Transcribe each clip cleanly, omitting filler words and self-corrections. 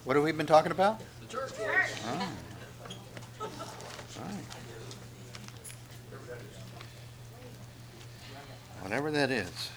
What have we been talking about? The church. Oh. Right. Whatever that is.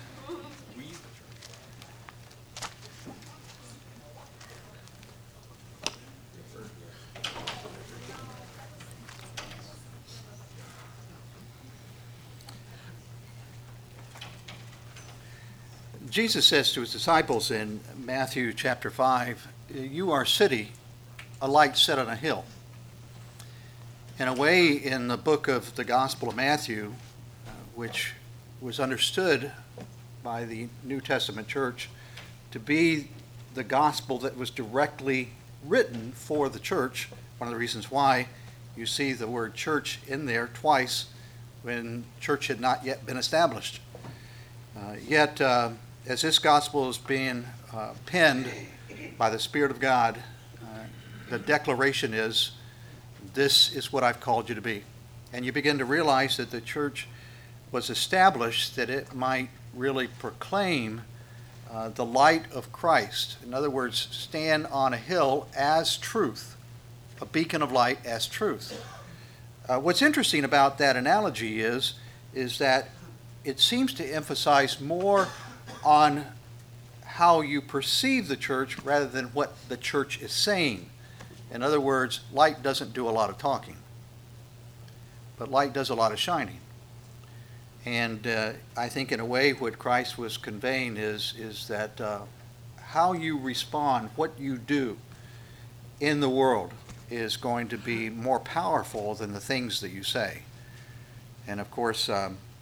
Jesus says to his disciples in Matthew chapter 5, "You are a city, a light set on a hill." In a way, in the book of the Gospel of Matthew, which was understood by the New Testament church to be the gospel that was directly written for the church, one of the reasons why you see the word church in there twice when church had not yet been established. Yet, as this gospel is being penned by the Spirit of God, the declaration is, "This is what I've called you to be." And you begin to realize that the church was established that it might really proclaim the light of Christ. In other words, stand on a hill as truth, a beacon of light as truth. What's interesting about that analogy is that it seems to emphasize more on how you perceive the church rather than what the church is saying. In other words, light doesn't do a lot of talking, but light does a lot of shining. And I think in a way what Christ was conveying is that how you respond, what you do in the world is going to be more powerful than the things that you say. And of course,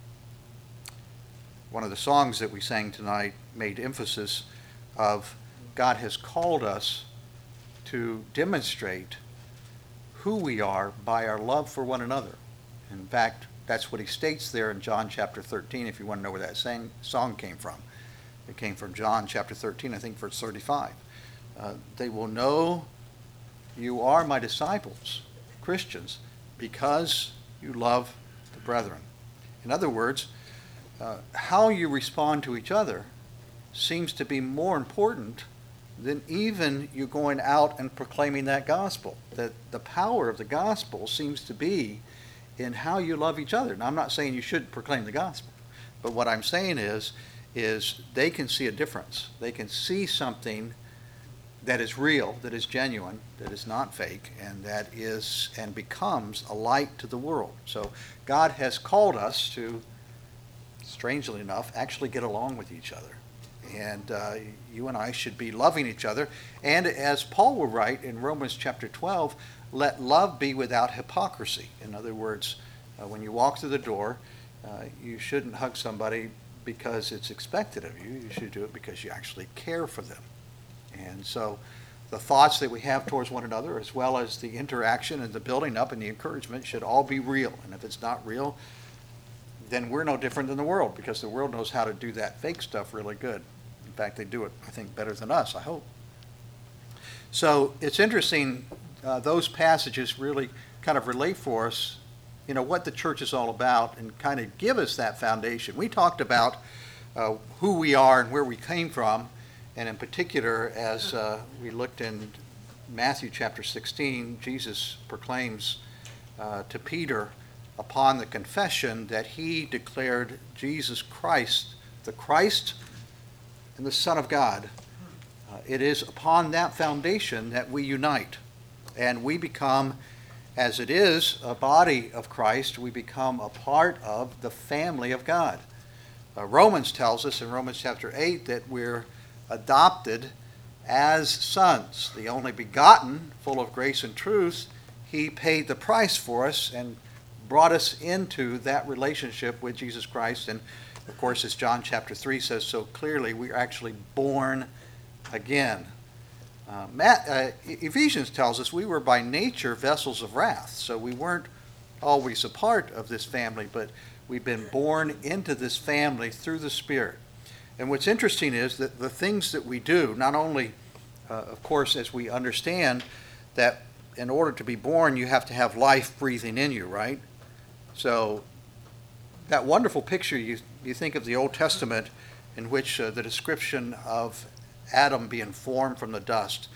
one of the songs that we sang tonight made emphasis of God has called us to demonstrate who we are by our love for one another. In fact, that's what he states there in John chapter 13, if you want to know where that song came from. It came from John chapter 13, I think verse 35. They will know you are my disciples, Christians, because you love the brethren. In other words, how you respond to each other seems to be more important than even you going out and proclaiming that gospel. That the power of the gospel seems to be in how you love each other. Now, I'm not saying you should proclaim the gospel, but what I'm saying is they can see a difference. They can see something that is real, that is genuine, that is not fake, and that is and becomes a light to the world. So God has called us to, strangely enough, actually get along with each other. And you and I should be loving each other. And as Paul will write in Romans chapter 12, let love be without hypocrisy. In other words, when you walk through the door, you shouldn't hug somebody because it's expected of you. You should do it because you actually care for them. And so the thoughts that we have towards one another, as well as the interaction and the building up and the encouragement, should all be real. And if it's not real, then we're no different than the world, because the world knows how to do that fake stuff really good. In fact, they do it, I think, better than us, I hope. So it's interesting, those passages really kind of relate for us, what the church is all about and kind of give us that foundation. We talked about who we are and where we came from, and in particular, as we looked in Matthew chapter 16, Jesus proclaims to Peter, upon the confession that he declared Jesus Christ, the Christ and the Son of God. It is upon that foundation that we unite, and we become, as it is, a body of Christ. We become a part of the family of God. Romans tells us in Romans chapter 8 that we're adopted as sons. The only begotten, full of grace and truth, he paid the price for us and brought us into that relationship with Jesus Christ. And of course, as John chapter 3 says so clearly, we are actually born again. Ephesians tells us we were by nature vessels of wrath. So we weren't always a part of this family, but we've been born into this family through the Spirit. And what's interesting is that the things that we do, not only, of course, as we understand that in order to be born, you have to have life breathing in you, right? So that wonderful picture, you think of the Old Testament in which the description of Adam being formed from the dust,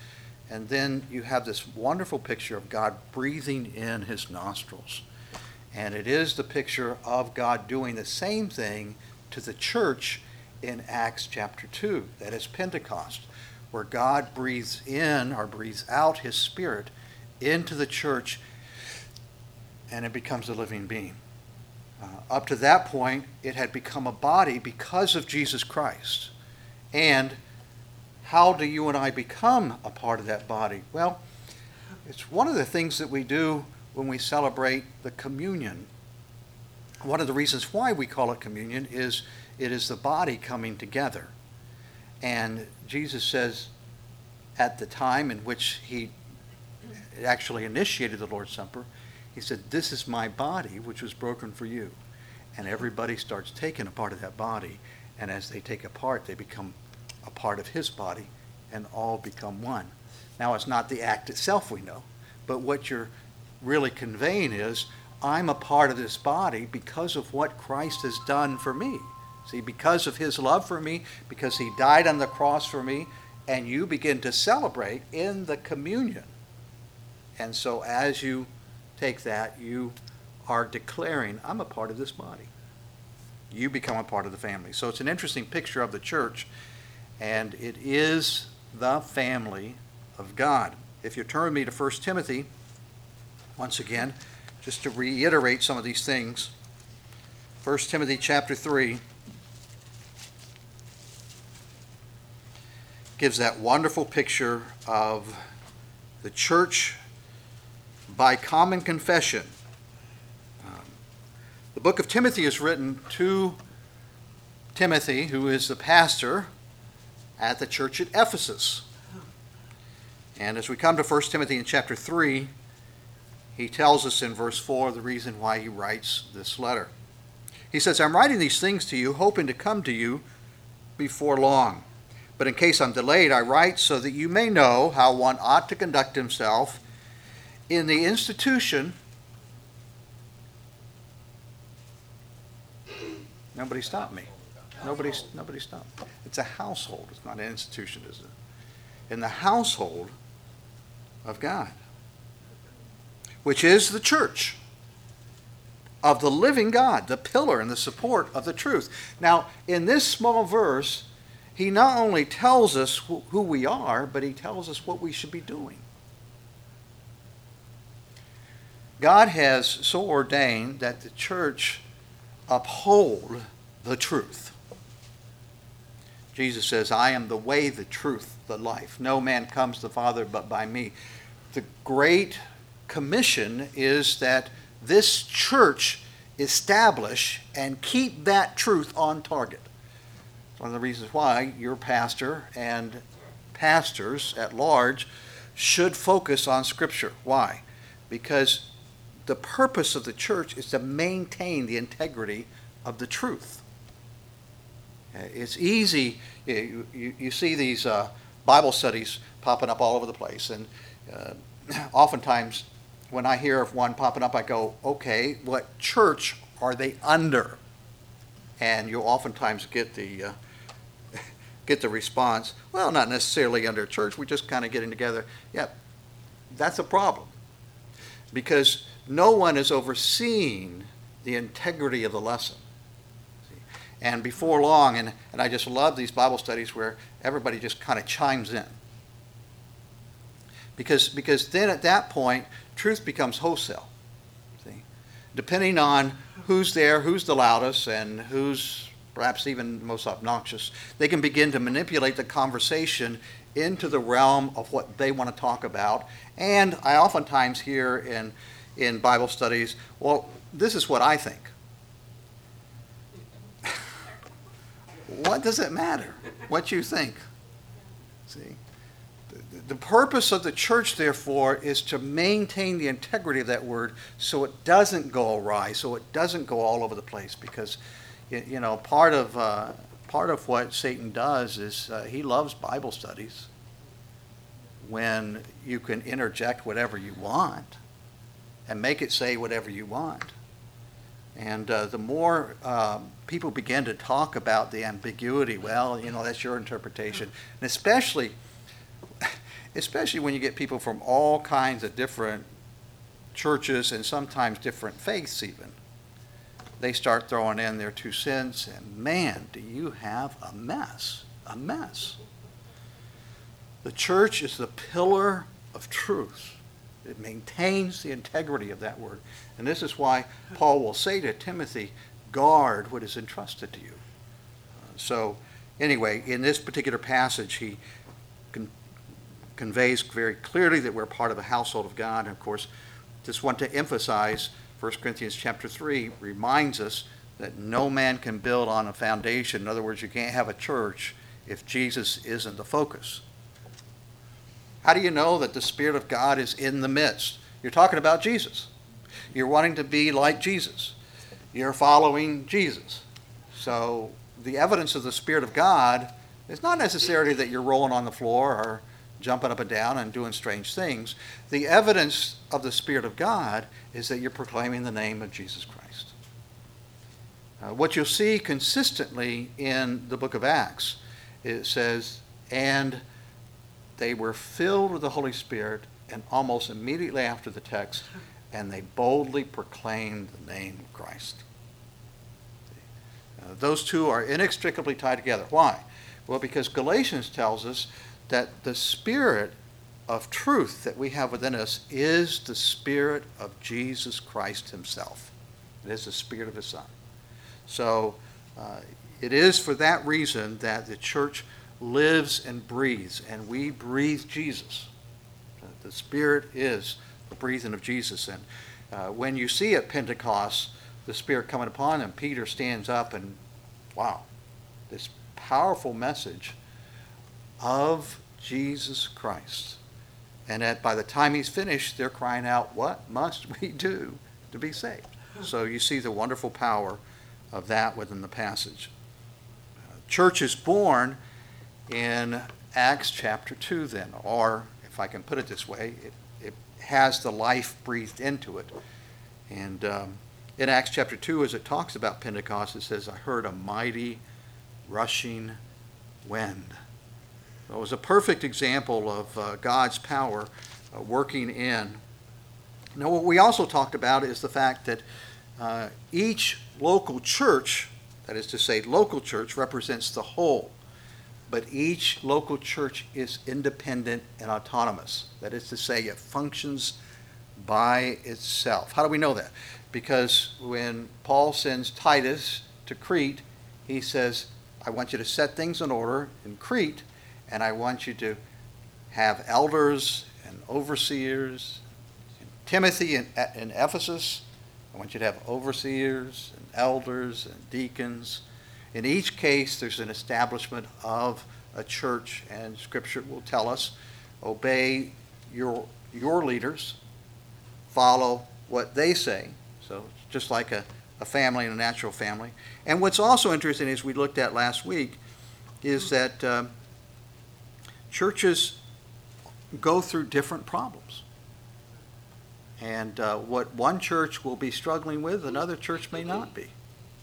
And then you have this wonderful picture of God breathing in his nostrils. And it is the picture of God doing the same thing to the church in Acts chapter 2. That is Pentecost, where God breathes in or breathes out his Spirit into the church, and it becomes a living being. Up to that point, it had become a body because of Jesus Christ. And how do you and I become a part of that body? Well, it's one of the things that we do when we celebrate the communion. One of the reasons why we call it communion is it is the body coming together. And Jesus says at the time in which he actually initiated the Lord's Supper, he said, "This is my body, which was broken for you." And everybody starts taking a part of that body. And as they take a part, they become a part of his body and all become one. Now, it's not the act itself we know, but what you're really conveying is, I'm a part of this body because of what Christ has done for me. See, because of his love for me, because he died on the cross for me, and you begin to celebrate in the communion. And so as you take that, you are declaring, I'm a part of this body. You become a part of the family. So it's an interesting picture of the church, and it is the family of God. If you turn with me to 1 Timothy, once again, just to reiterate some of these things. 1 Timothy chapter 3 gives that wonderful picture of the church by common confession. The book of Timothy is written to Timothy, who is the pastor at the church at Ephesus. And as we come to 1 Timothy in chapter 3, he tells us in verse 4 the reason why he writes this letter. He says, "I'm writing these things to you, hoping to come to you before long. But in case I'm delayed, I write so that you may know how one ought to conduct himself in the institution." Nobody stopped me. Nobody stopped. It's a household. It's not an institution, is it? In the household of God, which is the church of the living God, the pillar and the support of the truth. Now, in this small verse, he not only tells us who we are, but he tells us what we should be doing. God has so ordained that the church uphold the truth. Jesus says, "I am the way, the truth, the life. No man comes to the Father but by me." The great commission is that this church establish and keep that truth on target. It's one of the reasons why your pastor and pastors at large should focus on Scripture. Why? Because the purpose of the church is to maintain the integrity of the truth. It's easy. You see these Bible studies popping up all over the place, and oftentimes when I hear of one popping up, I go, okay, what church are they under? And you'll oftentimes get the response, well, not necessarily under church, we're just kind of getting together. Yeah, that's a problem, because no one is overseeing the integrity of the lesson. And before long, and I just love these Bible studies where everybody just kind of chimes in. Because then at that point, truth becomes wholesale. See? Depending on who's there, who's the loudest, and who's perhaps even most obnoxious, they can begin to manipulate the conversation into the realm of what they want to talk about. And I oftentimes hear in Bible studies, well, this is what I think. What does it matter what you think? See? The purpose of the church, therefore, is to maintain the integrity of that word so it doesn't go awry, so it doesn't go all over the place. Because, you know, part of what Satan does is he loves Bible studies when you can interject whatever you want and make it say whatever you want. And the more people begin to talk about the ambiguity, well, you know, that's your interpretation. And especially especially when you get people from all kinds of different churches and sometimes different faiths even. They start throwing in their 2 cents, and man, do you have a mess. A mess. The church is the pillar of truth. It maintains the integrity of that word. And this is why Paul will say to Timothy, guard what is entrusted to you. So anyway, in this particular passage, he conveys very clearly that we're part of the household of God. And of course, just want to emphasize 1 Corinthians chapter 3 reminds us that no man can build on a foundation. In other words, you can't have a church if Jesus isn't the focus. How do you know that the Spirit of God is in the midst? You're talking about Jesus. You're wanting to be like Jesus. You're following Jesus. So the evidence of the Spirit of God is not necessarily that you're rolling on the floor or jumping up and down and doing strange things. The evidence of the Spirit of God is that you're proclaiming the name of Jesus Christ. What you'll see consistently in the book of Acts, it says, and they were filled with the Holy Spirit, and almost immediately after the text, and they boldly proclaimed the name of Christ. Those two are inextricably tied together. Why? Well, because Galatians tells us that the Spirit of truth that we have within us is the Spirit of Jesus Christ himself. It is the Spirit of his Son. So it is for that reason that the church lives and breathes, and we breathe Jesus. The Spirit is the breathing of Jesus. And when you see at Pentecost the Spirit coming upon them, Peter stands up and, wow, this powerful message of Jesus Christ. And by the time he's finished, they're crying out, what must we do to be saved? So you see the wonderful power of that within the passage. Church is born in Acts chapter 2 then, or if I can put it this way, it has the life breathed into it. And in Acts chapter 2, as it talks about Pentecost, it says, I heard a mighty rushing wind. It was a perfect example of God's power working in. Now, what we also talked about is the fact that each local church, that is to say, local church, represents the whole. But each local church is independent and autonomous. That is to say, it functions by itself. How do we know that? Because when Paul sends Titus to Crete, he says, I want you to set things in order in Crete, and I want you to have elders and overseers. Timothy in Ephesus, I want you to have overseers and elders and deacons. In each case, there's an establishment of a church, and Scripture will tell us, obey your leaders, follow what they say. So just like a family and a natural family. And what's also interesting, as we looked at last week, is that churches go through different problems. And what one church will be struggling with, another church may not be.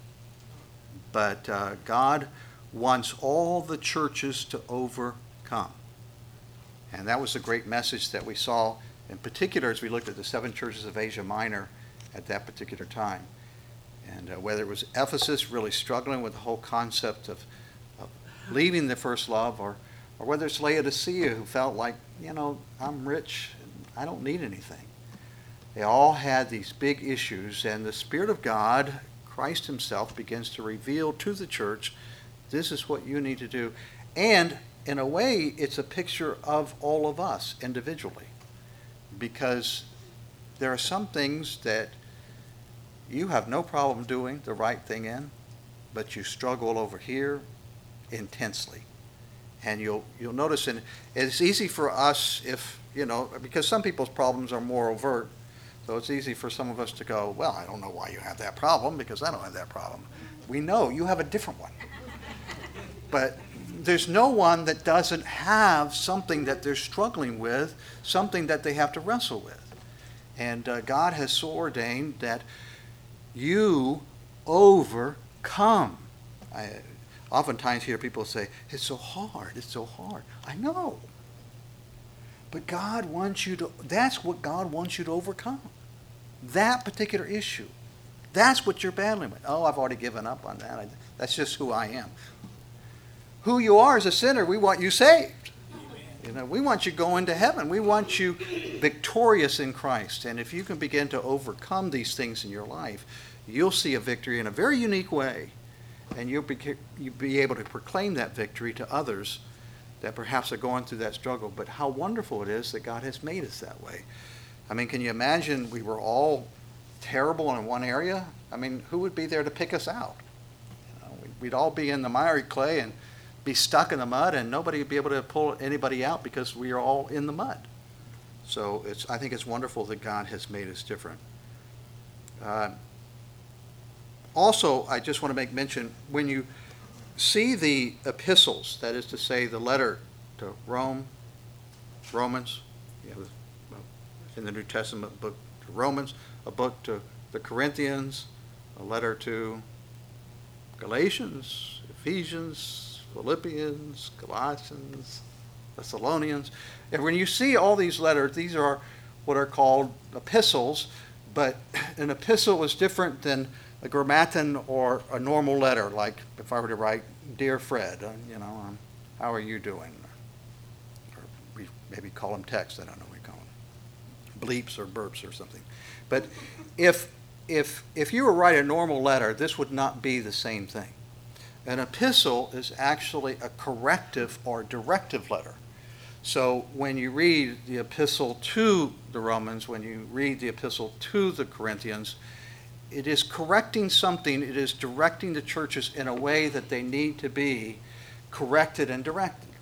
But God wants all the churches to overcome. And that was the great message that we saw, in particular, as we looked at the 7 churches of Asia Minor at that particular time. And whether it was Ephesus really struggling with the whole concept of leaving the first love, or whether it's Laodicea who felt like, I'm rich and I don't need anything. They all had these big issues, and the Spirit of God, Christ himself, begins to reveal to the church, this is what you need to do. And in a way, it's a picture of all of us individually, because there are some things that you have no problem doing the right thing in, but you struggle over here intensely. And you'll notice, and it's easy for us because some people's problems are more overt. So it's easy for some of us to go, well, I don't know why you have that problem, because I don't have that problem. We know you have a different one. But there's no one that doesn't have something that they're struggling with, something that they have to wrestle with. And God has so ordained that you overcome. I oftentimes hear people say, it's so hard, it's so hard. I know. But that's what God wants you to overcome. That particular issue. That's what you're battling with. Oh, I've already given up on that. That's just who I am. Who you are as a sinner, we want you saved. We want you going to heaven. We want you victorious in Christ. And if you can begin to overcome these things in your life, you'll see a victory in a very unique way. And you'll be able to proclaim that victory to others that perhaps are going through that struggle. But how wonderful it is that God has made us that way. I mean, can you imagine we were all terrible in one area? I mean, who would be there to pick us out? We'd all be in the miry clay and be stuck in the mud, and nobody would be able to pull anybody out because we are all in the mud. So I think it's wonderful that God has made us different. Also, I just want to make mention, when you see the epistles, that is to say the letter to Romans, in the New Testament book to Romans, a book to the Corinthians, a letter to Galatians, Ephesians, Philippians, Colossians, Thessalonians. And when you see all these letters, these are what are called epistles, but an epistle is different than a grammaton or a normal letter, like if I were to write, Dear Fred, how are you doing? Or we maybe call them text, I don't know what we call them. Bleeps or burps or something. But if you were to write a normal letter, this would not be the same thing. An epistle is actually a corrective or directive letter. So when you read the epistle to the Romans, when you read the epistle to the Corinthians, it is correcting something. It is directing the churches in a way that they need to be corrected and directed.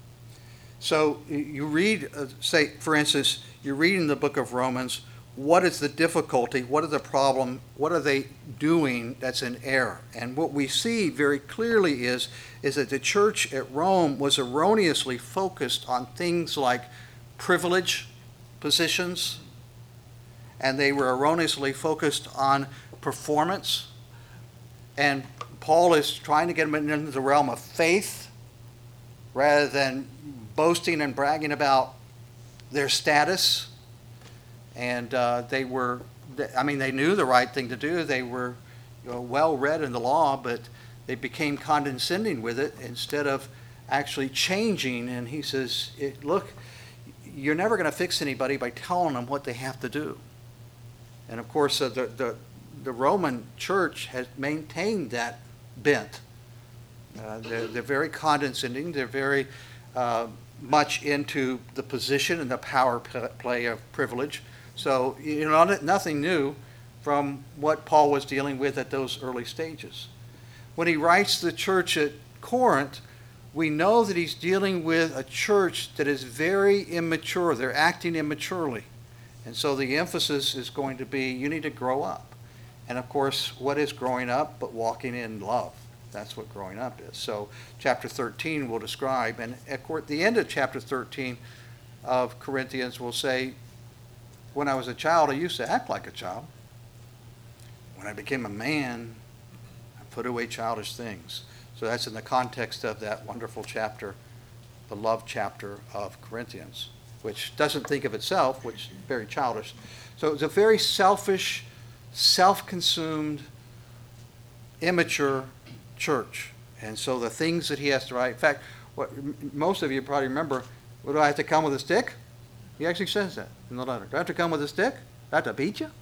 So you read, say, for instance, you read in the book of Romans, what is the difficulty? What are the problem? What are they doing that's in error? And what we see very clearly is that the church at Rome was erroneously focused on things like privilege, positions, and they were erroneously focused on performance. And Paul is trying to get them into the realm of faith rather than boasting and bragging about their status. And they knew the right thing to do. They were well read in the law, but they became condescending with it instead of actually changing. And he says, look, you're never going to fix anybody by telling them what they have to do. And of course, the Roman church has maintained that bent. They're very condescending. They're very much into the position and the power play of privilege. So, nothing new from what Paul was dealing with at those early stages. When he writes the church at Corinth, we know that he's dealing with a church that is very immature. They're acting immaturely. And so the emphasis is going to be, you need to grow up. And of course, what is growing up but walking in love? That's what growing up is. So chapter 13 will describe, and at the end of chapter 13 of Corinthians will say, when I was a child, I used to act like a child. When I became a man, I put away childish things. So that's in the context of that wonderful chapter, the love chapter of Corinthians, which doesn't think of itself, which is very childish. So it's a very selfish, self-consumed, immature church. And so the things that he has to write, in fact, what most of you probably remember, do I have to come with a stick? He actually says that in the letter. Do I have to come with a stick? Do I have to beat you?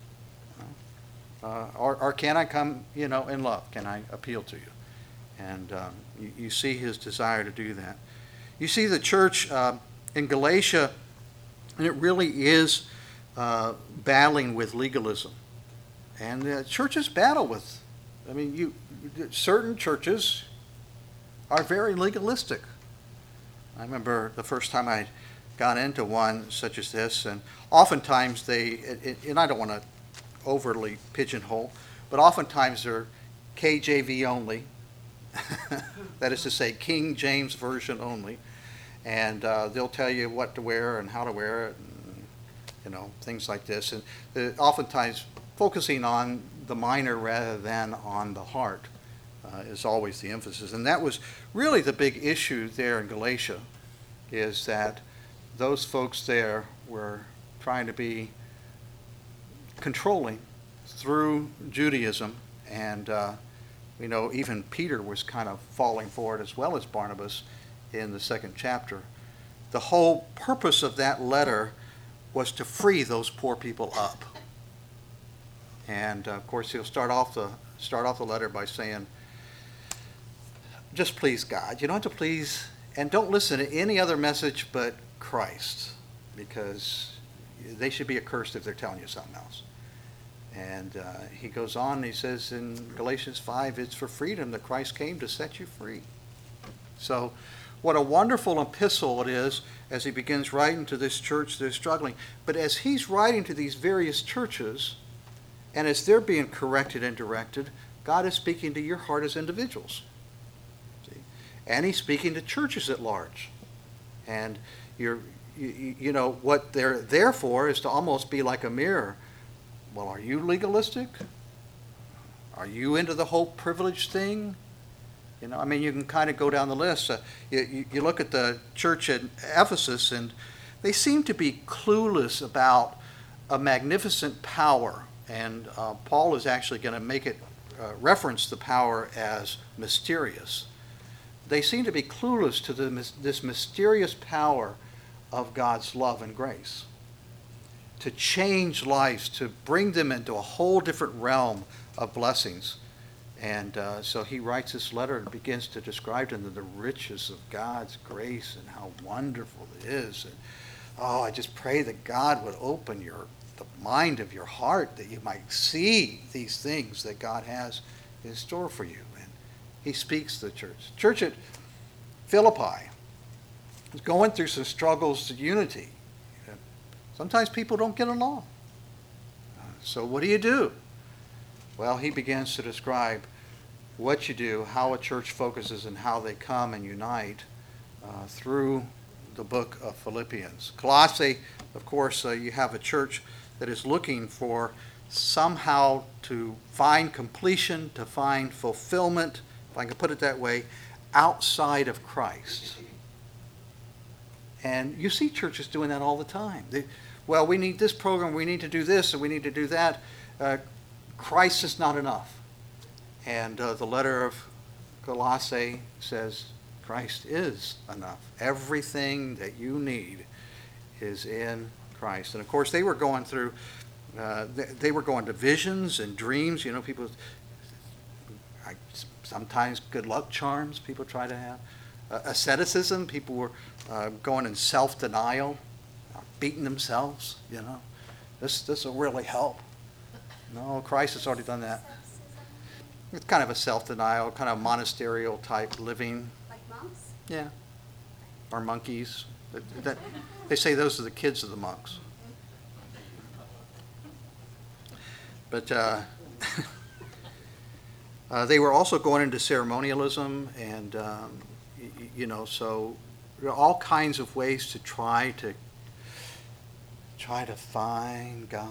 Or can I come, in love? Can I appeal to you? And you see his desire to do that. You see the church in Galatia, and it really is battling with legalism. And the churches battle with, certain churches are very legalistic. I remember the first time I got into one such as this, and oftentimes and I don't want to overly pigeonhole, but oftentimes they're KJV only. That is to say, King James Version only. And they'll tell you what to wear and how to wear it, and, things like this. And oftentimes focusing on the minor rather than on the heart is always the emphasis. And that was really the big issue there in Galatia, is that those folks there were trying to be controlling through Judaism, and we know even Peter was kind of falling for it as well as Barnabas in the second chapter. The whole purpose of that letter was to free those poor people up. And of course, he'll start off the letter by saying, just please God. You don't have to please, and don't listen to any other message but Christ, because they should be accursed if they're telling you something else. And he goes on and he says in Galatians 5, it's for freedom that Christ came to set you free. So what a wonderful epistle it is as he begins writing to this church that is struggling. But as he's writing to these various churches, and as they're being corrected and directed, God is speaking to your heart as individuals. See? And he's speaking to churches at large. And you know, what they're there for is to almost be like a mirror. Well, are you legalistic? Are you into the whole privilege thing? You know, I mean, you can kind of go down the list. You look at the church at Ephesus, and they seem to be clueless about a magnificent power. And Paul is actually going to make it reference the power as mysterious. They seem to be clueless to this mysterious power of God's love and grace to change lives, to bring them into a whole different realm of blessings. And so he writes this letter and begins to describe to them the riches of God's grace and how wonderful it is. And, I just pray that God would open the mind of your heart, that you might see these things that God has in store for you. And he speaks to the church. Church at Philippi is going through some struggles to unity. Sometimes people don't get along. So what do? Well, he begins to describe what you do, how a church focuses, and how they come and unite through the book of Philippians. Colossae, of course, you have a church that is looking for somehow to find completion, to find fulfillment, if I can put it that way, outside of Christ. And you see churches doing that all the time. Well, we need this program, we need to do this, and we need to do that. Christ is not enough. And the letter of Colossae says Christ is enough. Everything that you need is in Christ. And of course, they were going through, they were going to visions and dreams. You know, people, sometimes good luck charms people try to have. Asceticism, people were going in self-denial, beating themselves, you know. This will really help. No, Christ has already done that. It's kind of a self-denial, kind of monasterial type living. Like monks? Yeah. Or monkeys. They say those are the kids of the monks. But they were also going into ceremonialism, and you know, so there are all kinds of ways to try to find God.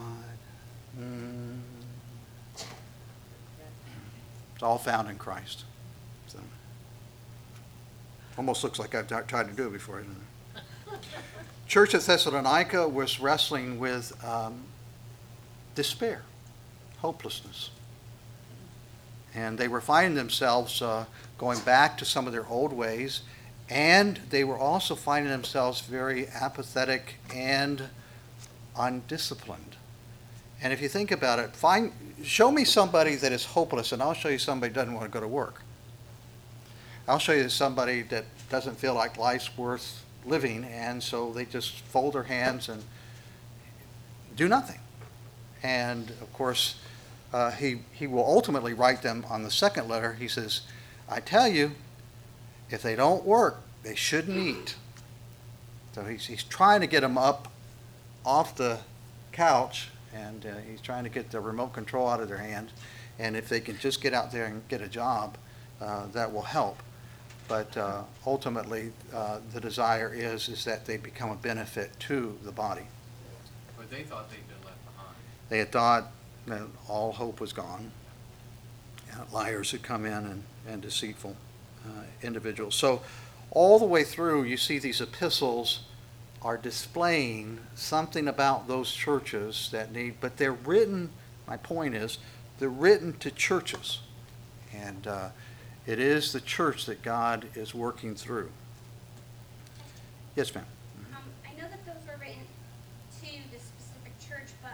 It's all found in Christ. So, almost looks like I've tried to do it before, isn't it? Church at Thessalonica was wrestling with despair, hopelessness. And they were finding themselves going back to some of their old ways, and they were also finding themselves very apathetic and undisciplined. And if you think about it, show me somebody that is hopeless, and I'll show you somebody who doesn't want to go to work. I'll show you somebody that doesn't feel like life's worth living, and so they just fold their hands and do nothing. And of course, he will ultimately write them on the second letter. He says, I tell you, if they don't work, they shouldn't eat. So he's trying to get them up off the couch, and he's trying to get the remote control out of their hand. And if they can just get out there and get a job, that will help. But ultimately, the desire is that they become a benefit to the body. But they thought they'd been left behind. They had thought that all hope was gone. Liars had come in and deceitful individuals. So all the way through, you see these epistles are displaying something about those churches that need, but they're written, my point is, they're written to churches. And it is the church that God is working through. Yes, ma'am. I know that those were written to the specific church, but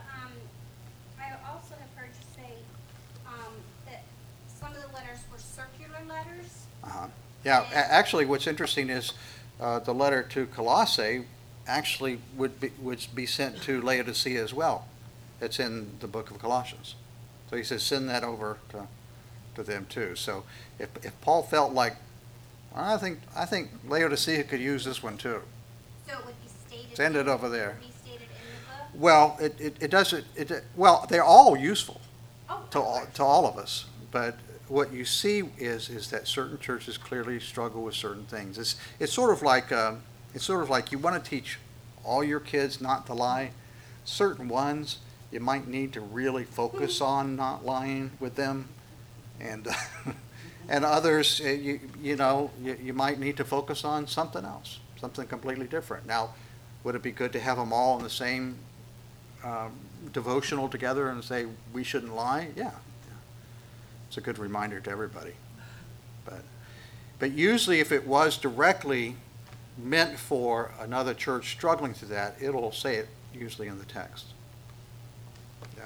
I also have heard you say that some of the letters were circular letters. Uh-huh. Yeah, actually, what's interesting is the letter to Colossae actually would be sent to Laodicea as well. It's in the book of Colossians. So he says, send that over to them too. So if Paul felt like, I think Laodicea could use this one too. So it would be stated. Send it over there. Would be stated in the book. Well, it doesn't. Well, they're all useful Oh, to all of us. But what you see is that certain churches clearly struggle with certain things. It's sort of like you want to teach all your kids not to lie. Certain ones you might need to really focus on not lying with them, and and others you might need to focus on something else, something completely different. Now, would it be good to have them all in the same devotional together and say we shouldn't lie? Yeah. It's a good reminder to everybody. But usually if it was directly meant for another church struggling through that, it'll say it usually in the text. Yeah.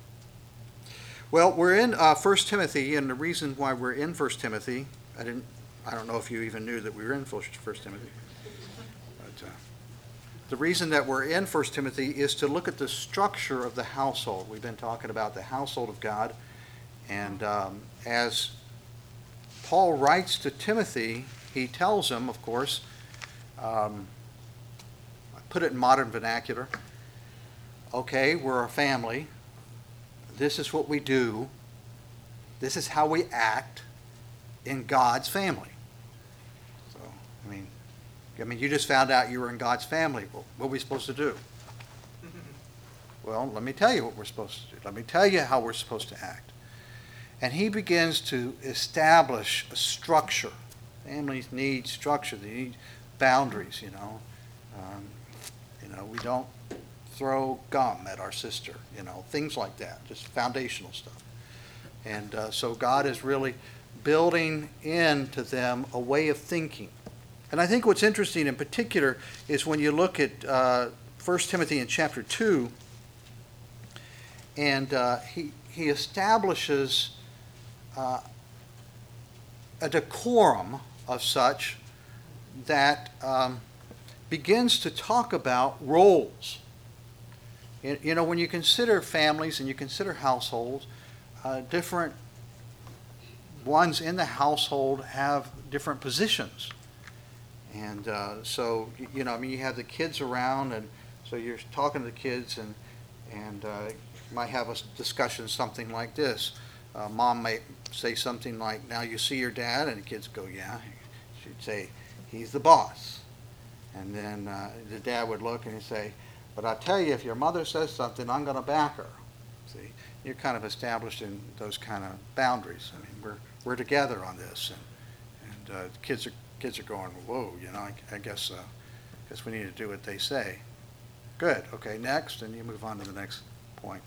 Well, we're in 1 Timothy, and the reason why we're in 1 Timothy, I don't know if you even knew that we were in 1 Timothy. But the reason that we're in 1 Timothy is to look at the structure of the household. We've been talking about the household of God. And as Paul writes to Timothy, he tells him, of course, I put it in modern vernacular, okay, we're a family. This is what we do. This is how we act in God's family. So, I mean, you just found out you were in God's family. Well, what are we supposed to do? Well, let me tell you what we're supposed to do. Let me tell you how we're supposed to act. And he begins to establish a structure. Families need structure. They need boundaries, we don't throw gum at our sister, things like that, just foundational stuff. And so God is really building into them a way of thinking. And I think what's interesting in particular is when you look at 1 Timothy in chapter 2, and he establishes a decorum of such that begins to talk about roles. When you consider families and you consider households, different ones in the household have different positions. And so, you have the kids around, and so you're talking to the kids, and you might have a discussion something like this. Mom may say something like, now you see your dad, and the kids go, yeah. She'd say, he's the boss. And then the dad would look and he'd say, but I tell you, if your mother says something, I'm going to back her. See, you're kind of establishing those kind of boundaries. I mean, we're together on this, and kids are going, whoa, I guess we need to do what they say. Good. Okay, next, and you move on to the next point.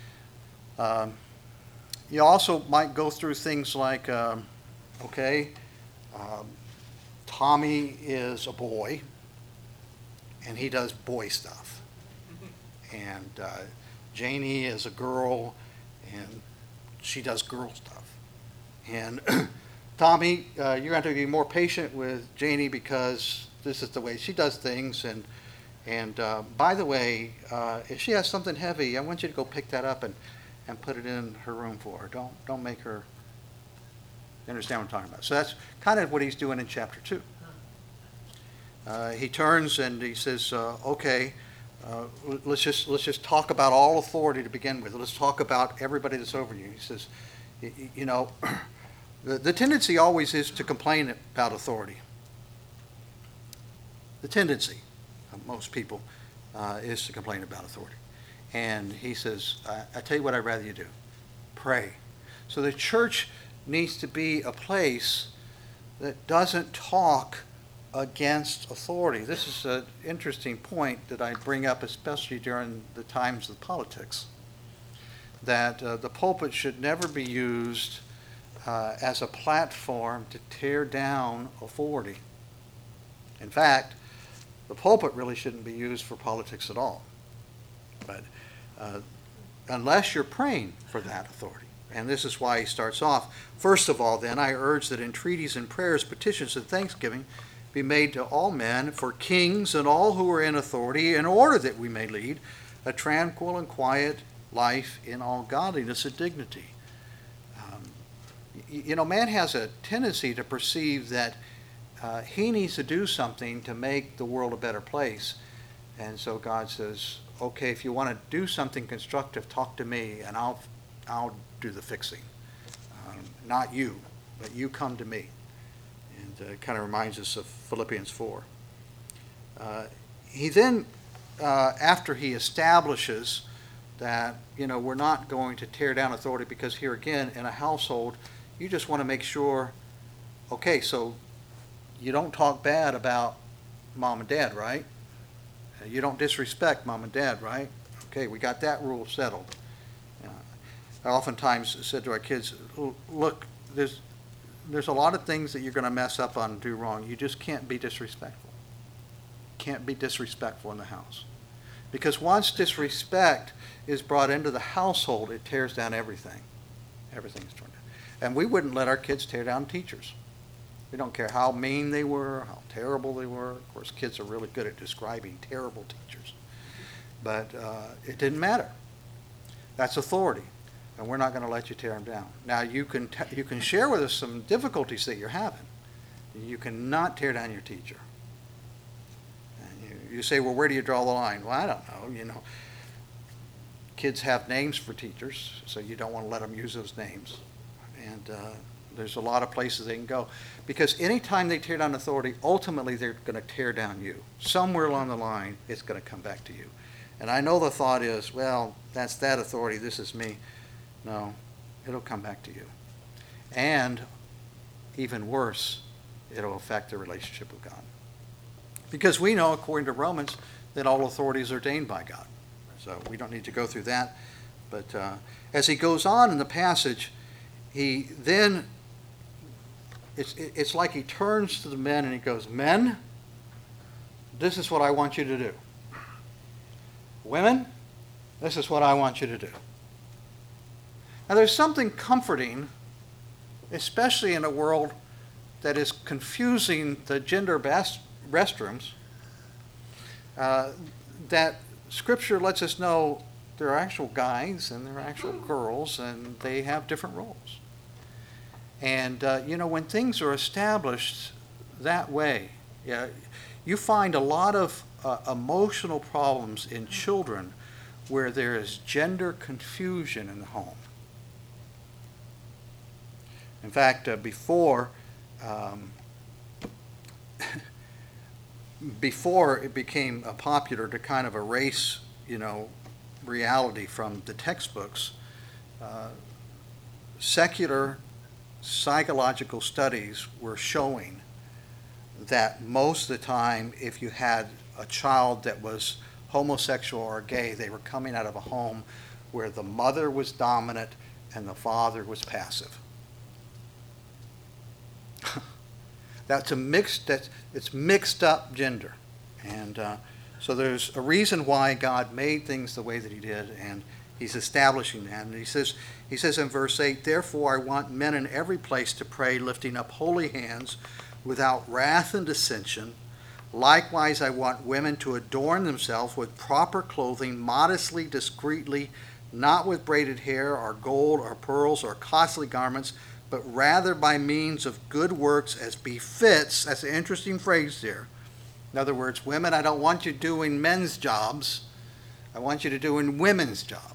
You also might go through things like, Tommy is a boy, and he does boy stuff. And Janie is a girl, and she does girl stuff. And Tommy, you're going to have to be more patient with Janie because this is the way she does things. And by the way, if she has something heavy, I want you to go pick that up and put it in her room for her. Don't make her. You understand what I'm talking about? So that's kind of what he's doing in chapter 2. He turns and he says, let's just talk about all authority to begin with. Let's talk about everybody that's over you. He says, the tendency always is to complain about authority. The tendency of most people is to complain about authority. And he says, I tell you what I'd rather you do. Pray. So the church needs to be a place that doesn't talk against authority. This is an interesting point that I bring up, especially during the times of politics, that the pulpit should never be used as a platform to tear down authority. In fact, the pulpit really shouldn't be used for politics at all. But unless you're praying for that authority. And this is why he starts off. First of all, then, I urge that entreaties and prayers, petitions, and thanksgiving be made to all men, for kings and all who are in authority, in order that we may lead a tranquil and quiet life in all godliness and dignity. Man has a tendency to perceive that he needs to do something to make the world a better place. And so God says, okay, if you want to do something constructive, talk to me, and I'll do the fixing. Not you, but you come to me. And it kind of reminds us of Philippians 4. He then, after he establishes that, we're not going to tear down authority, because here again, in a household, you just want to make sure, okay, so you don't talk bad about mom and dad, right? You don't disrespect mom and dad, right? Okay, we got that rule settled. I oftentimes said to our kids, look, there's a lot of things that you're going to mess up on and do wrong. You just can't be disrespectful. Can't be disrespectful in the house. Because once disrespect is brought into the household, it tears down everything. Everything's torn down. And we wouldn't let our kids tear down teachers. We don't care how mean they were, how terrible they were. Of course, kids are really good at describing terrible teachers. But it didn't matter. That's authority. And we're not going to let you tear them down. Now, you can share with us some difficulties that you're having. You cannot tear down your teacher. And you say, well, where do you draw the line? Well, I don't know. Kids have names for teachers, so you don't want to let them use those names. And there's a lot of places they can go. Because anytime they tear down authority, ultimately they're going to tear down you. Somewhere along the line, it's going to come back to you. And I know the thought is, well, that's that authority, this is me. No, it'll come back to you. And even worse, it'll affect the relationship with God. Because we know, according to Romans, that all authority is ordained by God. So we don't need to go through that. But as he goes on in the passage, he then, it's like he turns to the men and he goes, men, this is what I want you to do. Women, this is what I want you to do. Now, there's something comforting, especially in a world that is confusing the gender restrooms, that Scripture lets us know there are actual guys and there are actual girls, and they have different roles. And, when things are established that way, you find a lot of emotional problems in children where there is gender confusion in the home. In fact, before it became popular to kind of erase, reality from the textbooks, secular psychological studies were showing that most of the time, if you had a child that was homosexual or gay, they were coming out of a home where the mother was dominant and the father was passive. It's mixed up gender. And so there's a reason why God made things the way that he did, and he's establishing that. And he says in verse 8, therefore I want men in every place to pray, lifting up holy hands without wrath and dissension. Likewise, I want women to adorn themselves with proper clothing, modestly, discreetly, not with braided hair or gold or pearls or costly garments, but rather by means of good works as befits. That's an interesting phrase there. In other words, women, I don't want you doing men's jobs. I want you to do women's job.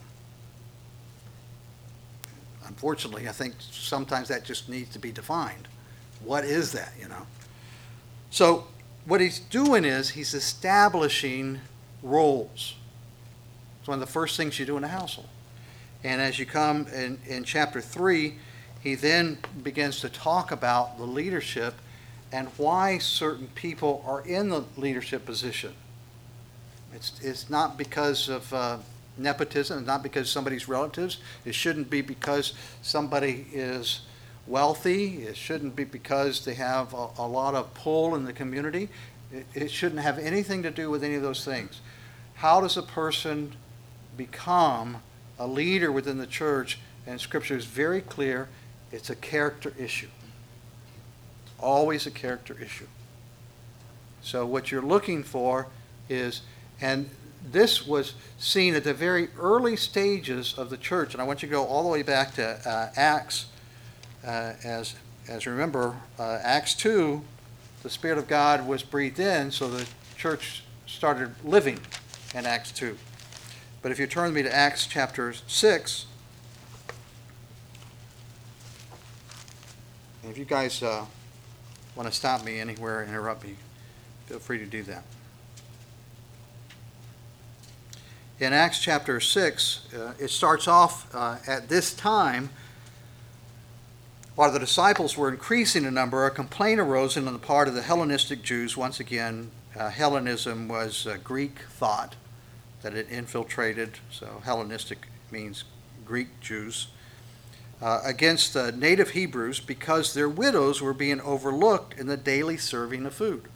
Unfortunately, I think sometimes that just needs to be defined. What is that, So what he's doing is he's establishing roles. It's one of the first things you do in a household. And as you come in chapter 3, he then begins to talk about the leadership and why certain people are in the leadership position. It's not because of nepotism, it's not because somebody's relatives. It shouldn't be because somebody is wealthy. It shouldn't be because they have a lot of pull in the community. It shouldn't have anything to do with any of those things. How does a person become a leader within the church? And Scripture is very clear. It's a character issue. Always a character issue. So what you're looking for is, and this was seen at the very early stages of the church, and I want you to go all the way back to Acts. As you remember, Acts 2, the Spirit of God was breathed in, so the church started living in Acts 2. But if you turn with me to Acts chapter 6, and if you guys want to stop me anywhere, interrupt me, feel free to do that. In Acts chapter 6, it starts off at this time. While the disciples were increasing in number, a complaint arose on the part of the Hellenistic Jews. Once again, Hellenism was Greek thought that it infiltrated, so Hellenistic means Greek Jews, against the native Hebrews because their widows were being overlooked in the daily serving of food.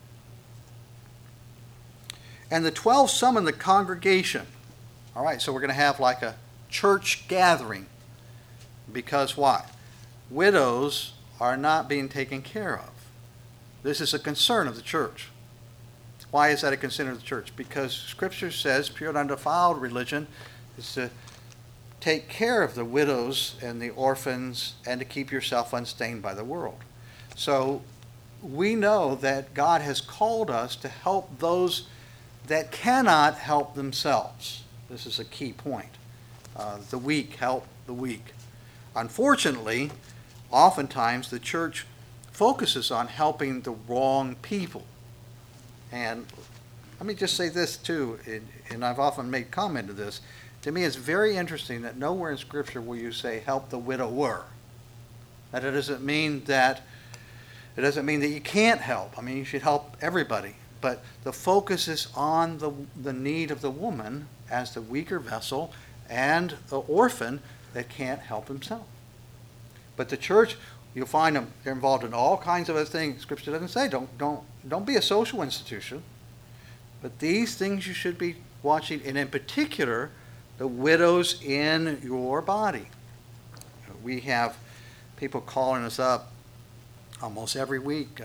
And the 12 summoned the congregation. All right, so we're going to have like a church gathering. Because why? Widows are not being taken care of. This is a concern of the church. Why is that a concern of the church? Because Scripture says pure and undefiled religion is to take care of the widows and the orphans and to keep yourself unstained by the world. So we know that God has called us to help those that cannot help themselves. This is a key point. The weak help the weak. Unfortunately, oftentimes the church focuses on helping the wrong people. And let me just say this too, and I've often made comment to this. To me, it's very interesting that nowhere in Scripture will you say help the widower. That it doesn't mean that you can't help. I mean, you should help everybody. But the focus is on the need of the woman as the weaker vessel and the orphan that can't help himself. But the church, you'll find them, they're involved in all kinds of other things. Scripture doesn't say don't be a social institution. But these things you should be watching, and in particular, the widows in your body. We have people calling us up almost every week.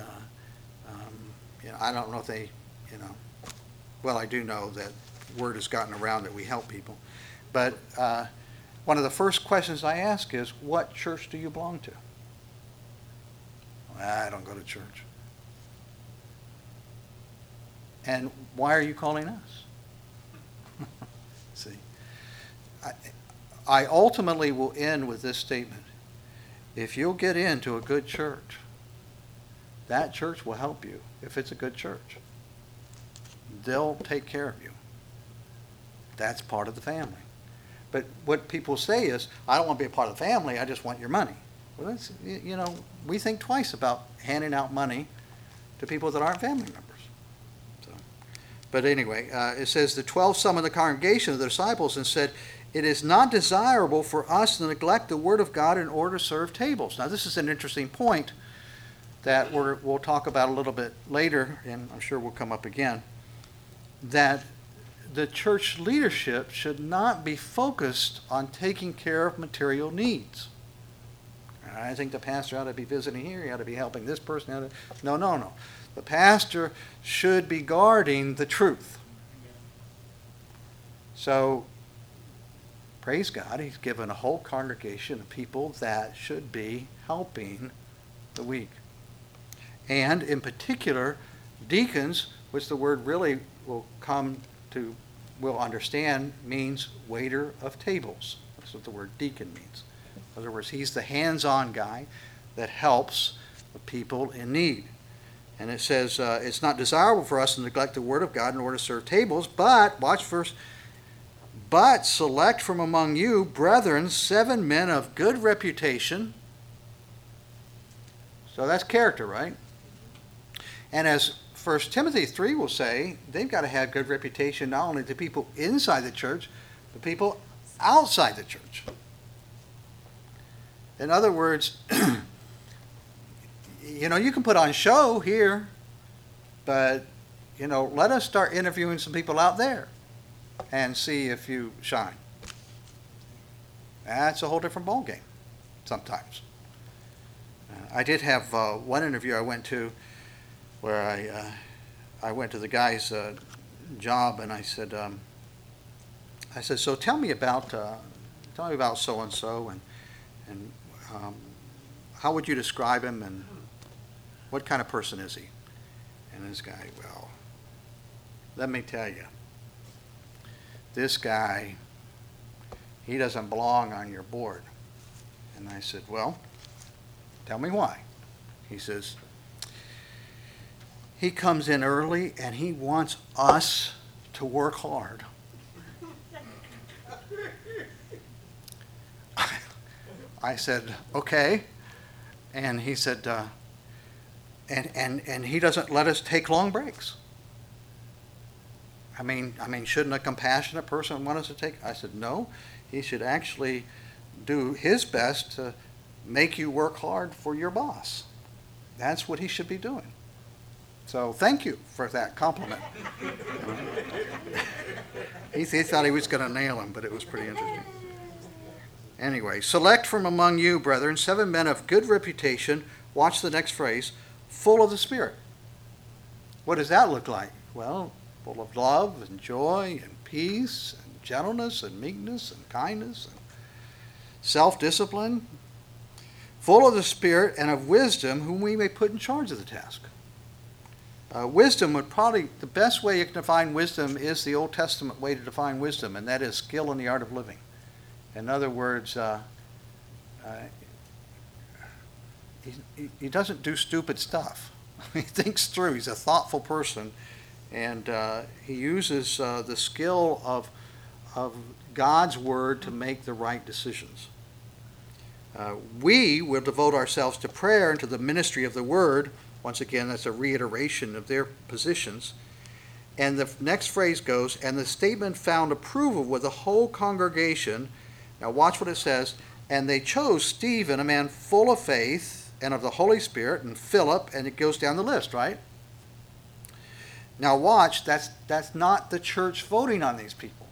I don't know if they, well, I do know that word has gotten around that we help people. But one of the first questions I ask is, what church do you belong to? I don't go to church. And why are you calling us? See, I ultimately will end with this statement. If you'll get into a good church, that church will help you if it's a good church. They'll take care of you. That's part of the family. But what people say is, I don't want to be a part of the family, I just want your money. Well, that's, we think twice about handing out money to people that aren't family members. So, but anyway, it says, the 12 summoned the congregation of the disciples and said, it is not desirable for us to neglect the word of God in order to serve tables. Now, this is an interesting point that we'll talk about a little bit later, and I'm sure will come up again, that the church leadership should not be focused on taking care of material needs. I think the pastor ought to be visiting here, he ought to be helping this person. No. The pastor should be guarding the truth. So, praise God, he's given a whole congregation of people that should be helping the weak. And in particular, deacons, which the word really will understand means waiter of tables. That's what the word deacon means. In other words, he's the hands-on guy that helps the people in need. And it says, it's not desirable for us to neglect the word of God in order to serve tables, but, watch verse, but select from among you, brethren, 7 men of good reputation. So that's character, right? And as 1 Timothy 3 will say, they've got to have good reputation not only to people inside the church, but people outside the church. In other words, you know, you can put on show here, but, you know, let us start interviewing some people out there and see if you shine. That's a whole different ballgame sometimes. I did have one interview I went to where I went to the guy's job, and I said, so tell me about so and so, and how would you describe him, and what kind of person is he? And this guy, well, let me tell you, this guy, he doesn't belong on your board. And I said, well, tell me why. He says, he comes in early and he wants us to work hard. I said, okay. And he said, and he doesn't let us take long breaks. I mean, shouldn't a compassionate person want us to take? I said, no. He should actually do his best to make you work hard for your boss. That's what he should be doing. So thank you for that compliment. He thought he was going to nail him, but it was pretty interesting. Anyway, select from among you, brethren, 7 men of good reputation. Watch the next phrase, full of the Spirit. What does that look like? Well, full of love and joy and peace and gentleness and meekness and kindness and self-discipline. Full of the Spirit and of wisdom, whom we may put in charge of the task. Wisdom would probably, the best way you can define wisdom is the Old Testament way to define wisdom, and that is skill in the art of living. In other words, he doesn't do stupid stuff. He thinks through. He's a thoughtful person, and he uses the skill of God's Word to make the right decisions. We will devote ourselves to prayer and to the ministry of the Word. Once again, that's a reiteration of their positions. And the next phrase goes, and the statement found approval with the whole congregation. Now watch what it says. And they chose Stephen, a man full of faith and of the Holy Spirit, and Philip, and it goes down the list, right? Now watch, that's not the church voting on these people.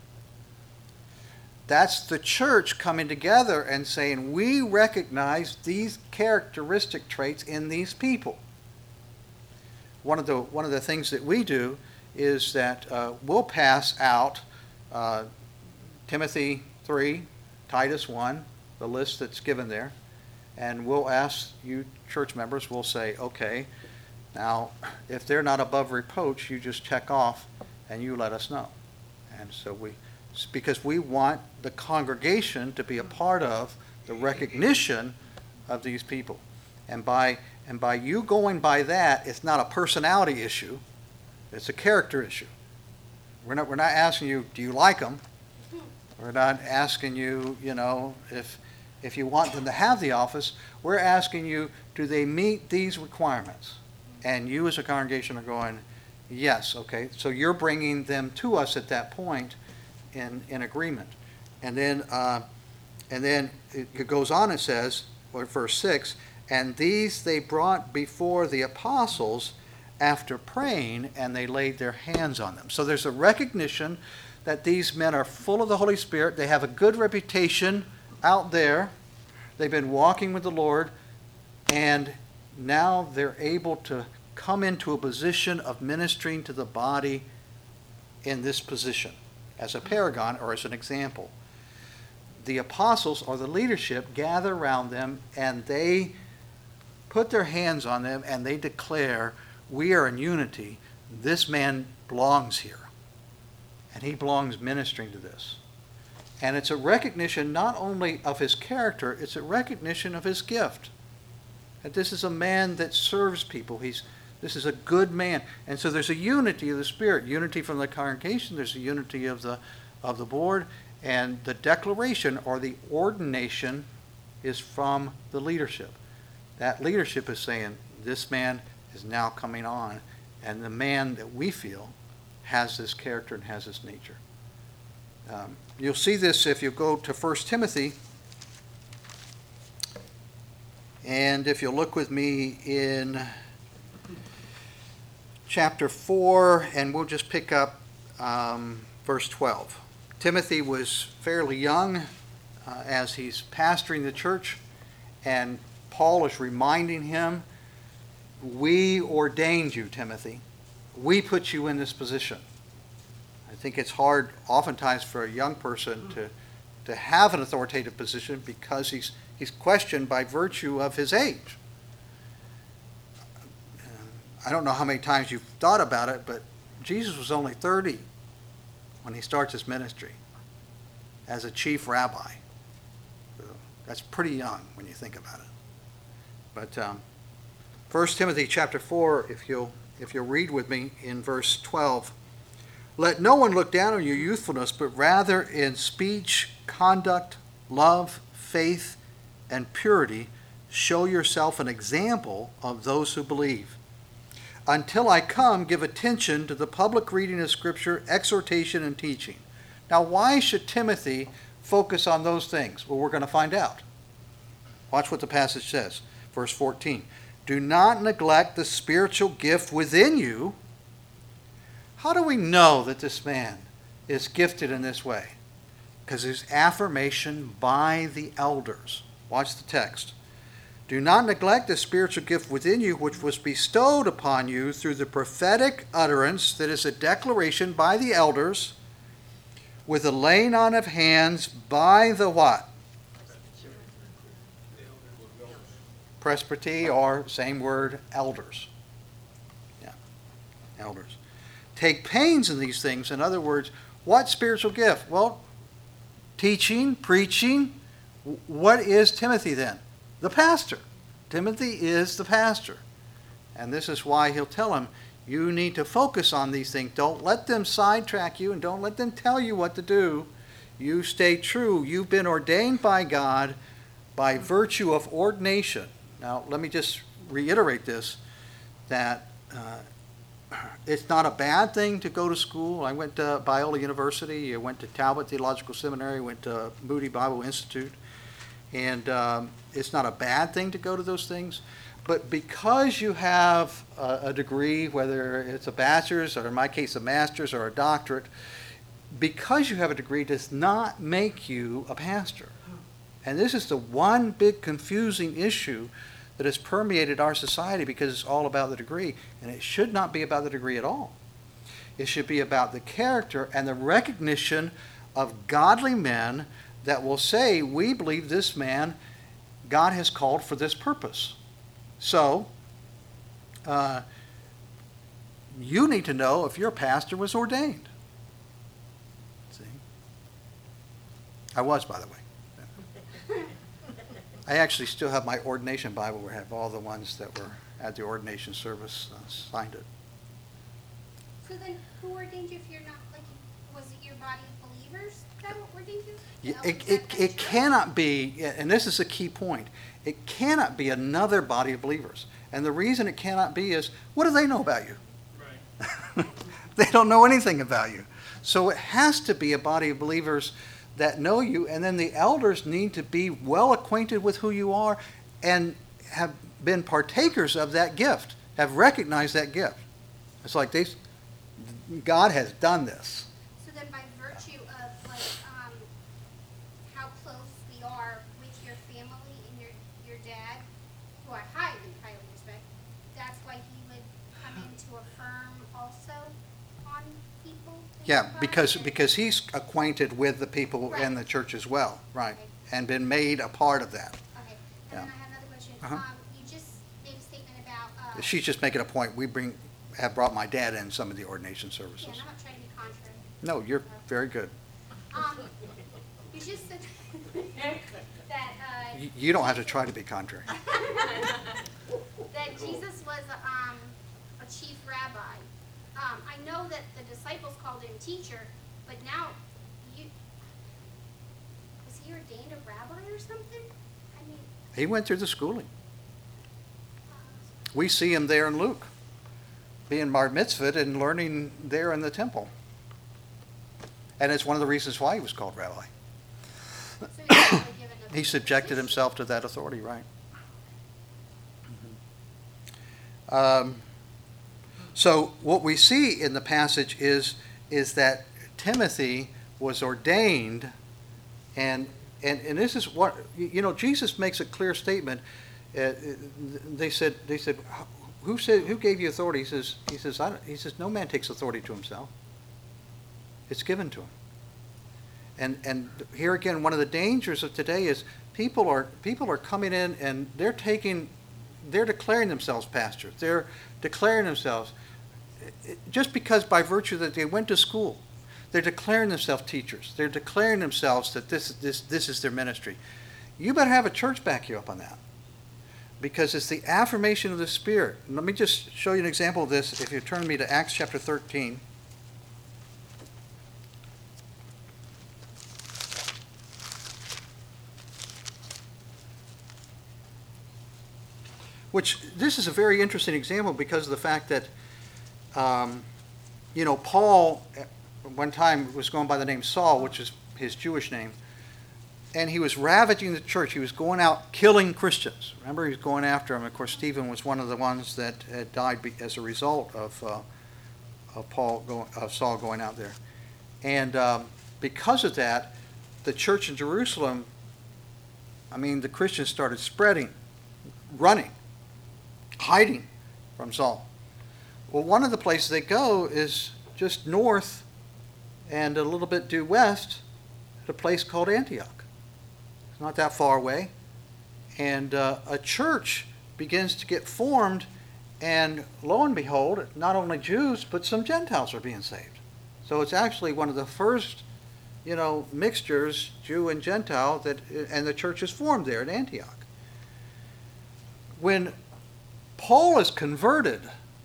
That's the church coming together and saying, we recognize these characteristic traits in these people. One of the things that we do is that we'll pass out Timothy 3, Titus 1, the list that's given there, and we'll ask you church members, we'll say, okay, now if they're not above reproach, you just check off and you let us know. And so because we want the congregation to be a part of the recognition of these people. And by you going by that, it's not a personality issue, it's a character issue. We're not asking you, do you like them? We're not asking you, if you want them to have the office. We're asking you, do they meet these requirements? And you as a congregation are going, yes, okay. So you're bringing them to us at that point in agreement. And then it goes on and says, verse 6, and these they brought before the apostles after praying, and they laid their hands on them. So there's a recognition that these men are full of the Holy Spirit. They have a good reputation out there. They've been walking with the Lord, and now they're able to come into a position of ministering to the body in this position as a paragon or as an example. The apostles or the leadership gather around them, and they put their hands on them, and they declare, we are in unity. This man belongs here, and he belongs ministering to this. And it's a recognition not only of his character, it's a recognition of his gift. That this is a man that serves people. This is a good man. And so there's a unity of the Spirit, unity from the congregation, there's a unity of the board, and the declaration or the ordination is from the leadership. That leadership is saying, this man is now coming on, and the man that we feel has this character and has this nature. You'll see this if you go to 1 Timothy, and if you'll look with me in chapter 4, and we'll just pick up verse 12. Timothy was fairly young as he's pastoring the church, and Paul is reminding him, we ordained you, Timothy. We put you in this position. I think it's hard oftentimes for a young person to have an authoritative position because he's questioned by virtue of his age. I don't know how many times you've thought about it, but Jesus was only 30 when he starts his ministry as a chief rabbi. So that's pretty young when you think about it. But 1 Timothy chapter 4, if you'll read with me in verse 12, let no one look down on your youthfulness, but rather in speech, conduct, love, faith, and purity, show yourself an example of those who believe. Until I come, give attention to the public reading of Scripture, exhortation, and teaching. Now, why should Timothy focus on those things? Well, we're going to find out. Watch what the passage says. Verse 14. Do not neglect the spiritual gift within you. How do we know that this man is gifted in this way? Because there's affirmation by the elders. Watch the text. Do not neglect the spiritual gift within you, which was bestowed upon you through the prophetic utterance, that is a declaration by the elders, with the laying on of hands by the what? Presbytery, or same word, elders. Yeah, elders. Take pains in these things. In other words, what spiritual gift? Well, teaching, preaching. What is Timothy then? The pastor. Timothy is the pastor. And this is why he'll tell him, you need to focus on these things. Don't let them sidetrack you, and don't let them tell you what to do. You stay true. You've been ordained by God by virtue of ordination. Now, let me just reiterate this, that it's not a bad thing to go to school. I went to Biola University. I went to Talbot Theological Seminary. Went to Moody Bible Institute. And it's not a bad thing to go to those things. But because you have a degree, whether it's a bachelor's, or in my case a master's or a doctorate, because you have a degree does not make you a pastor. And this is the one big confusing issue that has permeated our society, because it's all about the degree. And it should not be about the degree at all. It should be about the character and the recognition of godly men that will say, we believe this man God has called for this purpose. So, you need to know if your pastor was ordained. See? I was, by the way. I actually still have my ordination Bible where I have all the ones that were at the ordination service signed it. So then, who ordained you if you're not, like, was it your body of believers that ordained you? It cannot be, and this is a key point, it cannot be another body of believers. And the reason it cannot be is, what do they know about you? Right. They don't know anything about you. So it has to be a body of believers that know you, and then the elders need to be well acquainted with who you are and have been partakers of that gift, have recognized that gift. It's like God has done this. So then by virtue of, like, how close we are with your family and your dad, who I highly, highly respect, that's why he would come in to affirm also on people? Yeah, because he's acquainted with the people Right. in the church as well, right, Okay. and been made a part of that. Okay, and Yeah. then I have another question. Uh-huh. You just made a statement about, She's just making a point. We have brought my dad in some of the ordination yeah, services. and I'm not trying to be contrary. No, you're very good. You just said that, You don't have to try to be contrary. that Jesus was a chief rabbi. I know that the disciples called him teacher, but now was he ordained a rabbi or something? I mean, He went through the schooling. We see him there in Luke, being bar mitzvahed and learning there in the temple. And it's one of the reasons why he was called rabbi. So he's really given a He subjected position. himself to that authority, right? So what we see in the passage is that Timothy was ordained, and this is what, Jesus makes a clear statement. They said, who gave you authority? He says, no man takes authority to himself. It's given to him. And here again, one of the dangers of today is people are coming in and they're declaring themselves pastors. They're declaring themselves just because by virtue that they went to school. They're declaring themselves teachers. They're declaring themselves that this is their ministry. You better have a church back you up on that, because it's the affirmation of the Spirit. Let me just show you an example of this. If you turn me to Acts chapter 13. Which, this is a very interesting example because of the fact that, Paul at one time was going by the name Saul, which is his Jewish name, and he was ravaging the church. He was going out killing Christians. Remember, he was going after them. Of course, Stephen was one of the ones that had died as a result of Saul going out there. And because of that, the church in Jerusalem, the Christians started spreading, running, hiding from Saul. Well, one of the places they go is just north and a little bit due west at a place called Antioch. It's not that far away. And a church begins to get formed, and lo and behold, not only Jews, but some Gentiles are being saved. So it's actually one of the first, mixtures, Jew and Gentile, and the church is formed there in Antioch. When Paul is converted,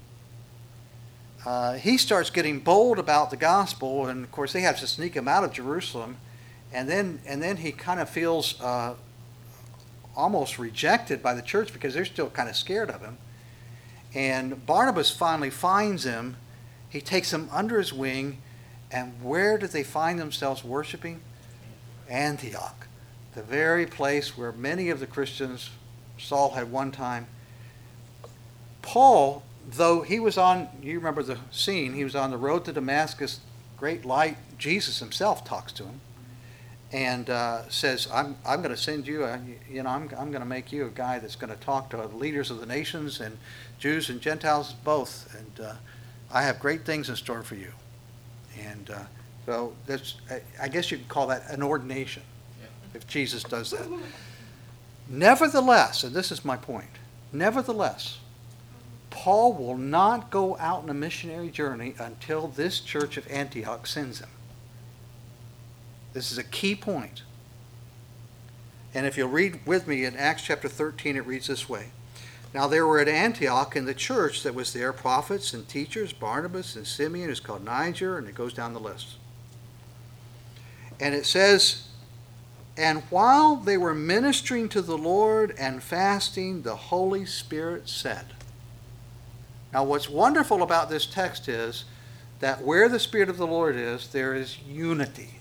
he starts getting bold about the gospel, and of course they have to sneak him out of Jerusalem, and then he kind of feels almost rejected by the church because they're still kind of scared of him. And Barnabas finally finds him. He takes him under his wing, and where do they find themselves worshiping? Antioch, the very place where many of the Christians Saul had one time. Paul, though he was you remember the scene, he was on the road to Damascus, great light. Jesus himself talks to him and says, I'm going to send you, I'm going to make you a guy that's going to talk to the leaders of the nations and Jews and Gentiles both, and I have great things in store for you. And so that's, I guess you could call that an ordination, if Jesus does that. Nevertheless, and this is my point, nevertheless, Paul will not go out on a missionary journey until this church of Antioch sends him. This is a key point. And if you'll read with me in Acts chapter 13, it reads this way. Now there were at Antioch in the church that was there prophets and teachers, Barnabas and Simeon, who's called Niger, and it goes down the list. And it says, and while they were ministering to the Lord and fasting, the Holy Spirit said. Now what's wonderful about this text is that where the Spirit of the Lord is, there is unity.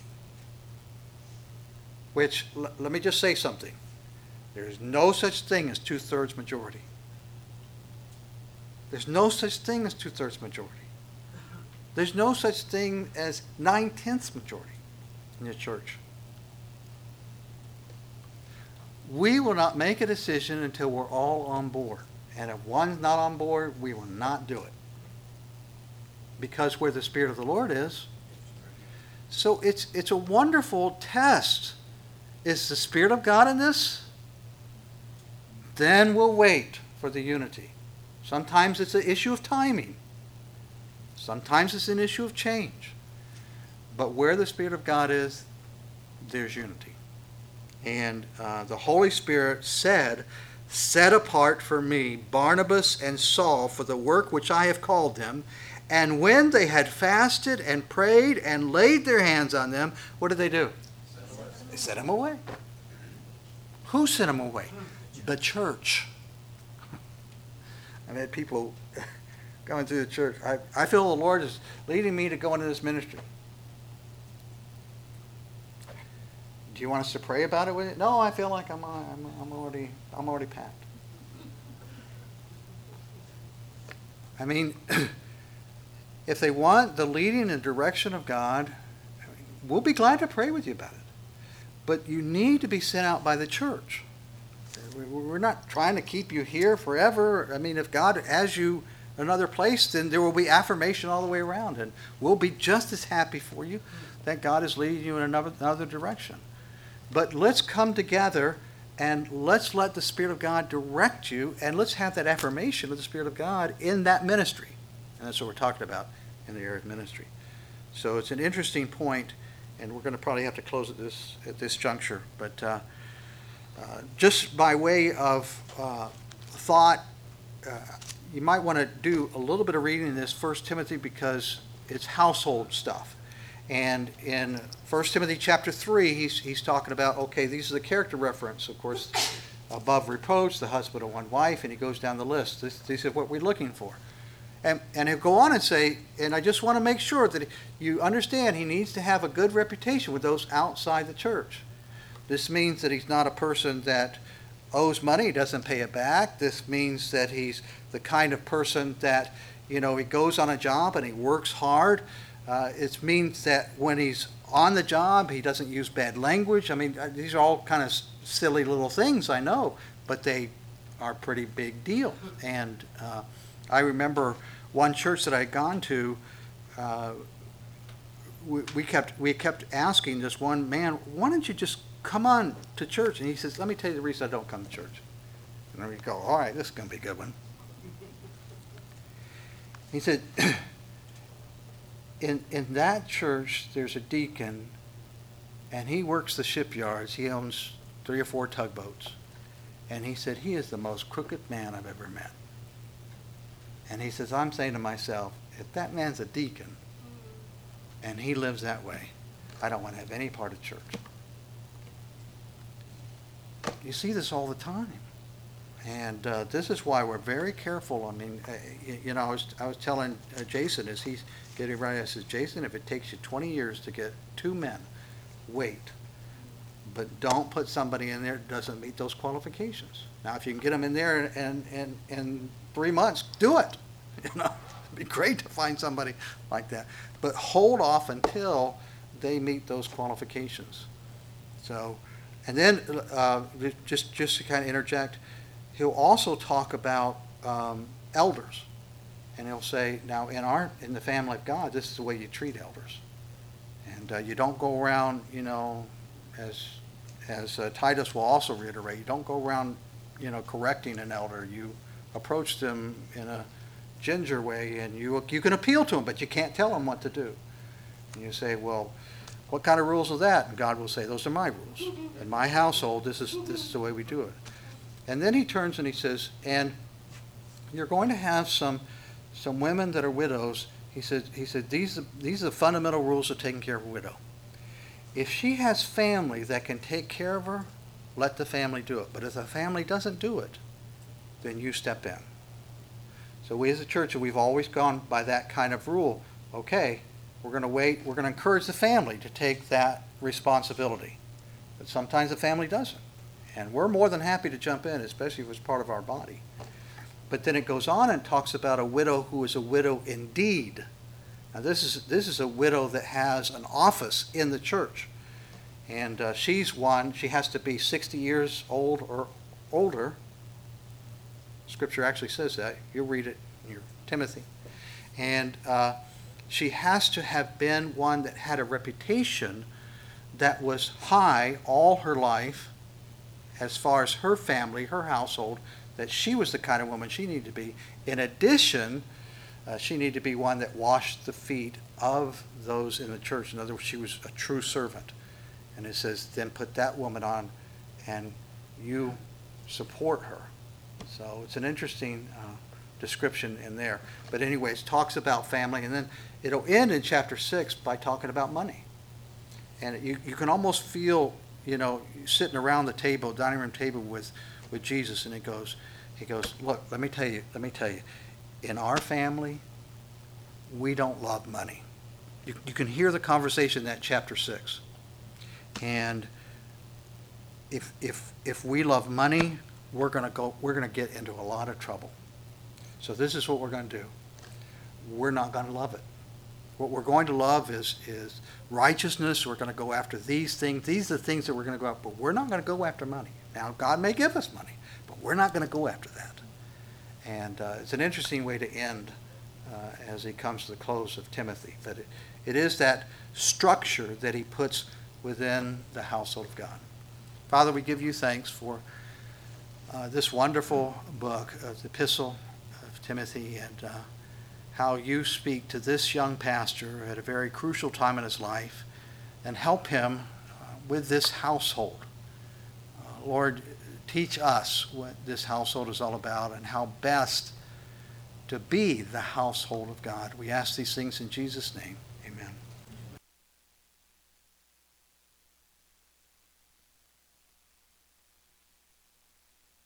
Which, let me just say something. There is no such thing as 2/3 majority. There's no such thing as 2/3 majority. There's no such thing as 9/10 majority in the church. We will not make a decision until we're all on board. And if one's not on board, we will not do it. Because where the Spirit of the Lord is. So it's a wonderful test. Is the Spirit of God in this? Then we'll wait for the unity. Sometimes it's an issue of timing. Sometimes it's an issue of change. But where the Spirit of God is, there's unity. And the Holy Spirit said, set apart for me Barnabas and Saul for the work which I have called them. And when they had fasted and prayed and laid their hands on them, what did they do? They sent them away. Who sent them away? The church. I've had people going through the church. I feel the Lord is leading me to go into this ministry. Do you want us to pray about it with you? No, I feel like I'm already packed. I mean, if they want the leading and direction of God, we'll be glad to pray with you about it. But you need to be sent out by the church. We're not trying to keep you here forever. I mean, if God has you another place, then there will be affirmation all the way around. And we'll be just as happy for you that God is leading you in another direction. But let's come together and let's let the Spirit of God direct you, and let's have that affirmation of the Spirit of God in that ministry. And that's what we're talking about in the area of ministry. So it's an interesting point, and we're going to probably have to close at this juncture. But just by way of thought, you might want to do a little bit of reading in this 1 Timothy because it's household stuff. And in 1 Timothy chapter 3, he's talking about, okay, these are the character reference, of course, above reproach, the husband of one wife, and he goes down the list. This is what we're looking for. And he'll go on and say, and I just want to make sure that you understand he needs to have a good reputation with those outside the church. This means that he's not a person that owes money, he doesn't pay it back. This means that he's the kind of person that, he goes on a job and he works hard. It means that when he's on the job, he doesn't use bad language. I mean, these are all kind of silly little things, I know, but they are a pretty big deal. And I remember one church that I had gone to, we kept asking this one man, why don't you just come on to church? And he says, let me tell you the reason I don't come to church. And then we go, all right, this is going to be a good one. He said, in that church, there's a deacon, and he works the shipyards. He owns 3 or 4 tugboats. And he said, he is the most crooked man I've ever met. And he says, I'm saying to myself, if that man's a deacon, and he lives that way, I don't want to have any part of church. You see this all the time. And this is why we're very careful. I mean, I was telling Jason as he's getting ready, I says, Jason, if it takes you 20 years to get 2 men, wait. But don't put somebody in there that doesn't meet those qualifications. Now, if you can get them in there in 3 months, do it. It'd be great to find somebody like that. But hold off until they meet those qualifications. So, and then just to kind of interject, he'll also talk about elders. And he'll say, now in the family of God, this is the way you treat elders. And you don't go around, as Titus will also reiterate, you don't go around, correcting an elder. You approach them in a ginger way, and you can appeal to them, but you can't tell them what to do. And you say, well, what kind of rules are that? And God will say, those are my rules. In my household, this is the way we do it. And then he turns and he says, and you're going to have some women that are widows. He said these are the fundamental rules of taking care of a widow. If she has family that can take care of her, let the family do it. But if the family doesn't do it, then you step in. So we as a church, we've always gone by that kind of rule. Okay, we're going to wait. We're going to encourage the family to take that responsibility. But sometimes the family doesn't. And we're more than happy to jump in, especially if it's part of our body. But then it goes on and talks about a widow who is a widow indeed. Now this is a widow that has an office in the church. And she's one, she has to be 60 years old or older. Scripture actually says that. You'll read it in your Timothy. And she has to have been one that had a reputation that was high all her life as far as her family, her household, that she was the kind of woman she needed to be. In addition, she needed to be one that washed the feet of those in the church. In other words, she was a true servant. And it says, then put that woman on and you support her. So it's an interesting description in there. But anyways, talks about family. And then it'll end in chapter 6 by talking about money. And you can almost feel, sitting around the table, dining room table with Jesus, and He goes, look, let me tell you, in our family, we don't love money. You can hear the conversation in that chapter 6. And if we love money, we're going to get into a lot of trouble. So this is what we're going to do. We're not going to love it. What we're going to love is righteousness. We're going to go after these things. These are the things that we're going to go after. But we're not going to go after money. Now, God may give us money, but we're not going to go after that. And it's an interesting way to end as he comes to the close of Timothy. But it is that structure that he puts within the household of God. Father, we give you thanks for this wonderful book of the Epistle of Timothy, and how you speak to this young pastor at a very crucial time in his life and help him with this household. Lord, teach us what this household is all about and how best to be the household of God. We ask these things in Jesus' name.